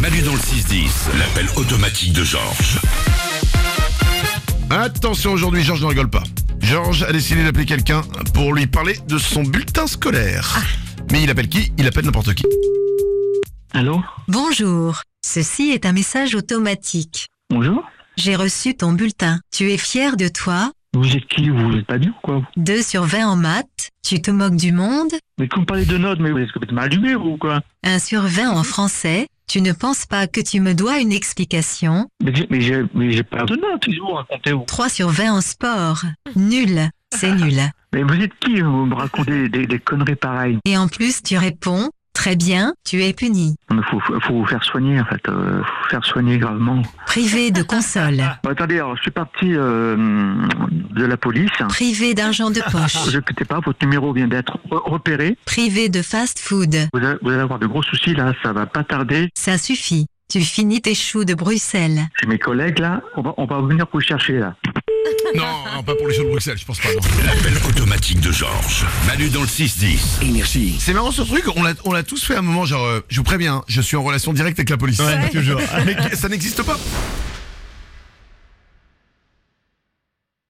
Manu dans le 6-10, l'appel automatique de Georges. Attention, aujourd'hui, Georges ne rigole pas. Georges a décidé d'appeler quelqu'un pour lui parler de son bulletin scolaire. Mais il appelle qui? Il appelle n'importe qui. Allô? Bonjour, ceci est un message automatique. Bonjour? J'ai reçu ton bulletin. Tu es fier de toi? Vous êtes qui? Vous êtes pas bien ou quoi? 2 sur 20 en maths? Tu te moques du monde? Mais quand vous parlez de notes, mais est-ce que vous êtes mal allumé ou quoi? 1 sur 20 en français? Tu ne penses pas que tu me dois une explication? Mais j'ai pas de notes, qu'est-ce que vous racontez vous? 3 sur 20 en sport? Nul, c'est nul. Mais vous êtes qui? Vous me racontez des conneries pareilles. Et en plus tu réponds, très bien, tu es puni. Mais faut vous faire soigner en fait, faut vous faire soigner gravement. Privé de console? Bon, attendez, alors je suis parti de la police. Privé d'argent de poche? Ne vous inquiétez pas, votre numéro vient d'être repéré. Privé de fast-food? Vous allez avoir de gros soucis là, ça va pas tarder. Ça suffit, tu finis tes choux de Bruxelles. C'est mes collègues là, on va venir vous chercher là. Non, pas pour les shows de Bruxelles, je pense pas. Non. L'appel automatique de Georges. Manu dans le 6-10. Énergie. C'est marrant ce truc, on l'a tous fait à un moment, genre, je vous préviens, je suis en relation directe avec la police. Ouais, toujours. Mais ça n'existe pas.